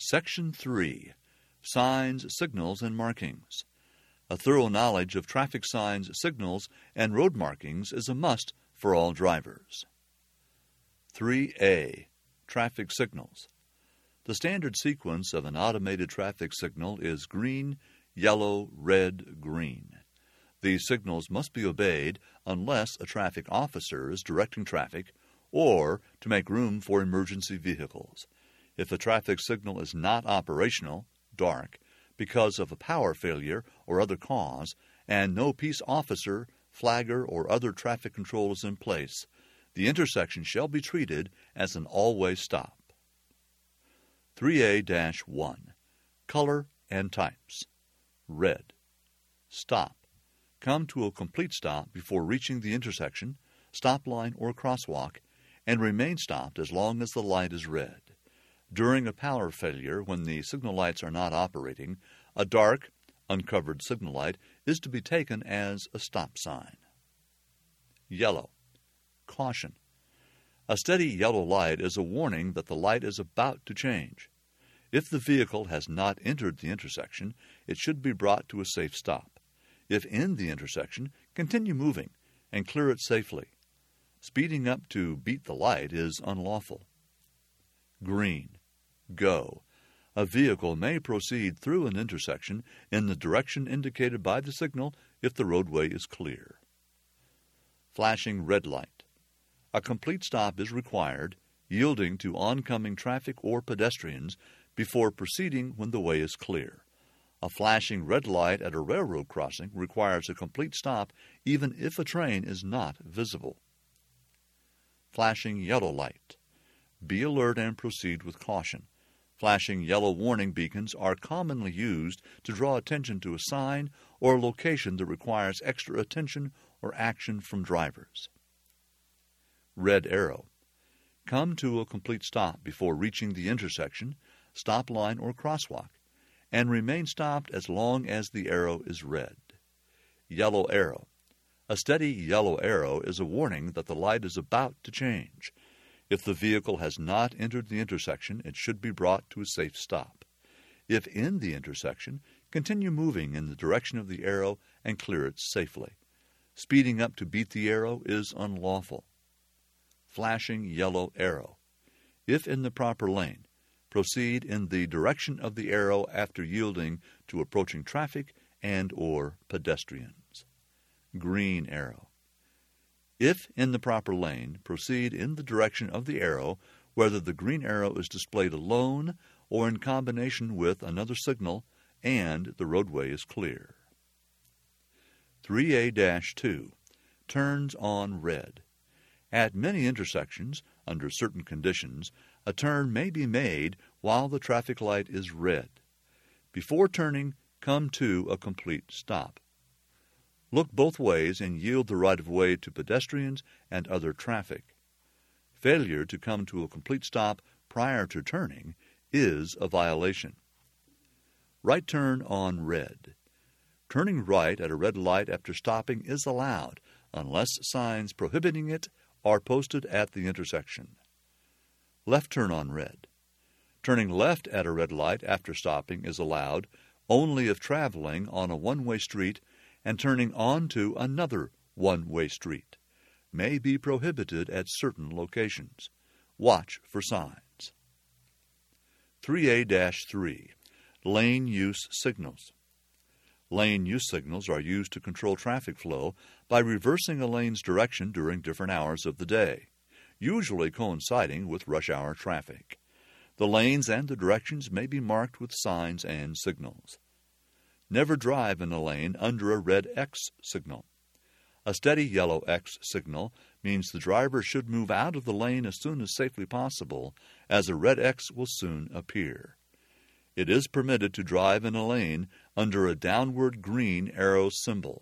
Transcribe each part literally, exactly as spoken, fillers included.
Section three. Signs, Signals, and Markings. A thorough knowledge of traffic signs, signals, and road markings is a must for all drivers. three A. Traffic Signals. The standard sequence of an automated traffic signal is green, yellow, red, green. These signals must be obeyed unless a traffic officer is directing traffic or to make room for emergency vehicles. If a traffic signal is not operational, dark, because of a power failure or other cause, and no peace officer, flagger, or other traffic control is in place, the intersection shall be treated as an all-way stop. three A one. Color and Types. Red. Stop. Come to a complete stop before reaching the intersection, stop line, or crosswalk, and remain stopped as long as the light is red. During a power failure, when the signal lights are not operating, a dark, uncovered signal light is to be taken as a stop sign. Yellow. Caution. A steady yellow light is a warning that the light is about to change. If the vehicle has not entered the intersection, it should be brought to a safe stop. If in the intersection, continue moving and clear it safely. Speeding up to beat the light is unlawful. Green. Go. A vehicle may proceed through an intersection in the direction indicated by the signal if the roadway is clear. Flashing red light. A complete stop is required, yielding to oncoming traffic or pedestrians before proceeding when the way is clear. A flashing red light at a railroad crossing requires a complete stop even if a train is not visible. Flashing yellow light. Be alert and proceed with caution. Flashing yellow warning beacons are commonly used to draw attention to a sign or location that requires extra attention or action from drivers. Red arrow. Come to a complete stop before reaching the intersection, stop line, or crosswalk, and remain stopped as long as the arrow is red. Yellow arrow. A steady yellow arrow is a warning that the light is about to change. If the vehicle has not entered the intersection, it should be brought to a safe stop. If in the intersection, continue moving in the direction of the arrow and clear it safely. Speeding up to beat the arrow is unlawful. Flashing yellow arrow. If in the proper lane, proceed in the direction of the arrow after yielding to approaching traffic and or pedestrians. Green arrow. If in the proper lane, proceed in the direction of the arrow, whether the green arrow is displayed alone or in combination with another signal and the roadway is clear. three A two. Turns on red. At many intersections, under certain conditions, a turn may be made while the traffic light is red. Before turning, come to a complete stop. Look both ways and yield the right-of-way to pedestrians and other traffic. Failure to come to a complete stop prior to turning is a violation. Right turn on red. Turning right at a red light after stopping is allowed unless signs prohibiting it are posted at the intersection. Left turn on red. Turning left at a red light after stopping is allowed only if traveling on a one-way street and turning onto another one-way street. May be prohibited at certain locations. Watch for signs. three A three. Lane use signals. Lane use signals are used to control traffic flow by reversing a lane's direction during different hours of the day, usually coinciding with rush hour traffic. The lanes and the directions may be marked with signs and signals. Never drive in a lane under a red X signal. A steady yellow X signal means the driver should move out of the lane as soon as safely possible, as a red X will soon appear. It is permitted to drive in a lane under a downward green arrow symbol.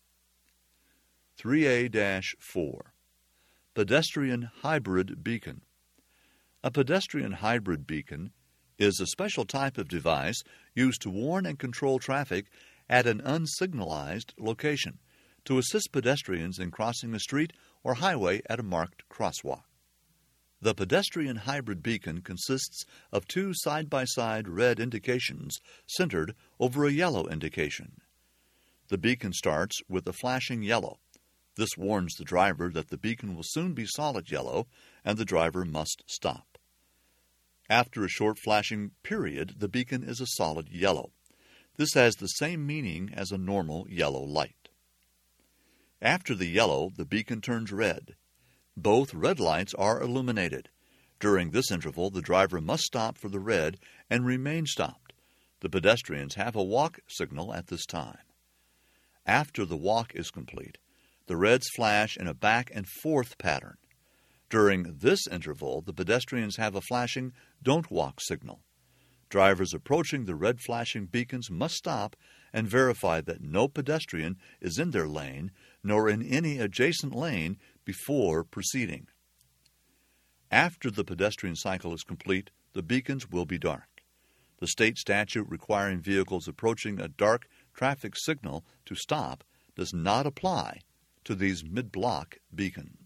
three A four. Pedestrian hybrid beacon. A pedestrian hybrid beacon is a special type of device used to warn and control traffic at an unsignalized location, to assist pedestrians in crossing a street or highway at a marked crosswalk. The pedestrian hybrid beacon consists of two side-by-side red indications centered over a yellow indication. The beacon starts with a flashing yellow. This warns the driver that the beacon will soon be solid yellow and the driver must stop. After a short flashing period, the beacon is a solid yellow. This has the same meaning as a normal yellow light. After the yellow, the beacon turns red. Both red lights are illuminated. During this interval, the driver must stop for the red and remain stopped. The pedestrians have a walk signal at this time. After the walk is complete, the reds flash in a back and forth pattern. During this interval, the pedestrians have a flashing don't walk signal. Drivers approaching the red flashing beacons must stop and verify that no pedestrian is in their lane nor in any adjacent lane before proceeding. After the pedestrian cycle is complete, the beacons will be dark. The state statute requiring vehicles approaching a dark traffic signal to stop does not apply to these mid-block beacons.